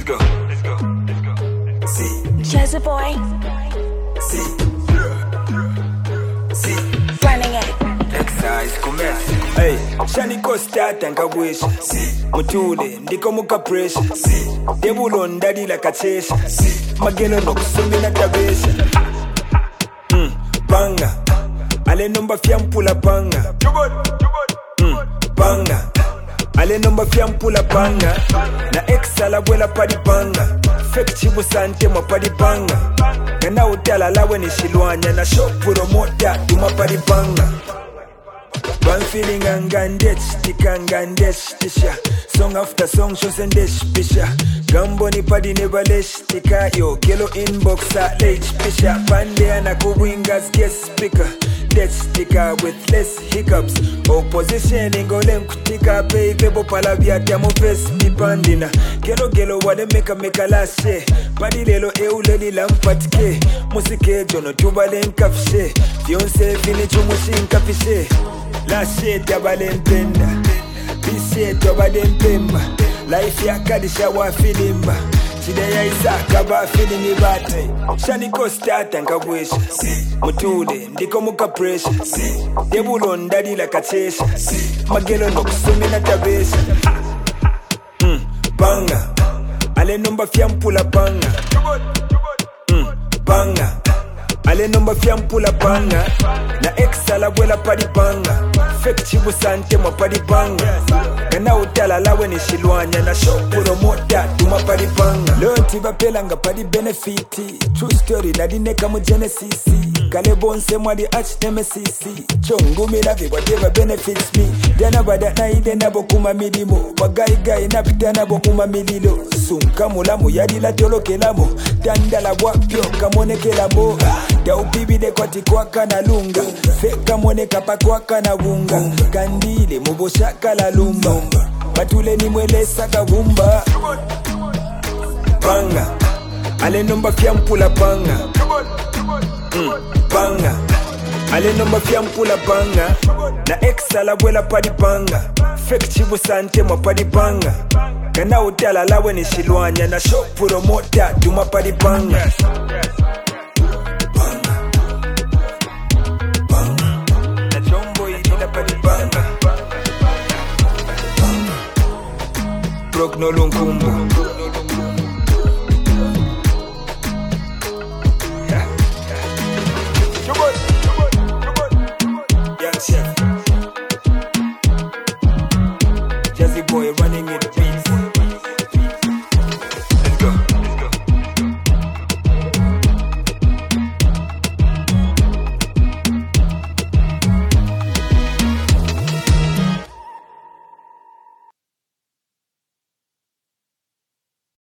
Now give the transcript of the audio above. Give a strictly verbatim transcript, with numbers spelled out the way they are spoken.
go, let's go, let's go. See, Jazzy boy, see, see. running it. Exercise commence. Hey, shani ko start and kagwisha. See, mutule ndiko muka pressure. See, debulo ndadi la kachesha. See, magelo no kusumi na tabesha. Hmm, banga. Ale numba fiampula banga. Hmm, banga. Ale numba fiampula banga. Na exa la buela padi banga. Fake chibu sante mwa padi banga. Kana utala lawe ni shilwanya. Na shopuro moda tuma padi banga. One feeling angandech, tikangandech, tisha. Song after song shows and dish, pisha. Gambo ni padi nevalesh, tika yo. Kilo inboxa, late, pisha. Pande anakuwingas, guest speaker. Death sticker with less hiccups. Opposition ingolem kutika baby bo palavia tiamo face dipandina. Gelo gelo wade meka meka lashe. Padi lelo euleli lampatike. Musike jono tubale nkafshe. Fionse fini chumushi nkafishe. Lashe tabale mpenda. Pishe tobade mpemba. Life ya kadisha wa filimba. Chide ya isaka ba feeling ibate. Shani ko start and kagwisha. Mutule ndiko muka pressure. Debulo ndadi la kachesha. Magelo no kusumi na tabesha. Hmm, banga. Ale numba fiampula banga. Hmm, banga. Ale numba fiampula banga. Na exa la buela padi banga. Fake chibu sante mwa padi banga. Kana utala lawe ni shilwanya. Na shopuro moda tuma padi banga. Lonti bapelanga padi benefiti. True story na dineka mu genesis. Kale bonse mwadi arch nemesis. Chongumi lavi whatever benefits me. Dana bada na ide nabo kuma milimo. Bagai gai napita nabo kuma mililo. Sunka mulamu yadi la tolo kelamo. Tandala wapyo kamone kelamo. Da ubibi de kwati kwa kana lunga. Feka mone kapa kwa kana wunga. Kandile mubosha kala lumba. Batule ni mwele saka wumba. Banga. Ale numba fiampula banga. Mm, banga. Ale numba fiampula banga. Na exa la buela padi banga. Fake chibu sante mwa padi banga. Kana utala lawe ni shilwanya. Na shopuro moda tuma padi banga. Broke no lunkumbo.